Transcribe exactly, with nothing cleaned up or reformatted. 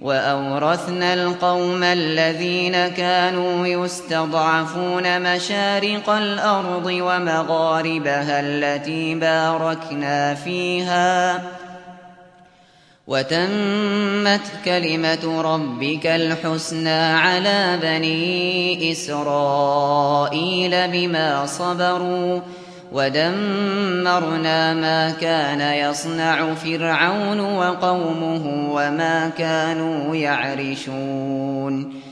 وأورثنا القوم الذين كانوا يستضعفون مشارق الأرض ومغاربها التي باركنا فيها وتمت كلمة ربك الحسنى على بني إسرائيل بما صبروا ودمرنا ما كان يصنع فرعون وقومه وما كانوا يعرشون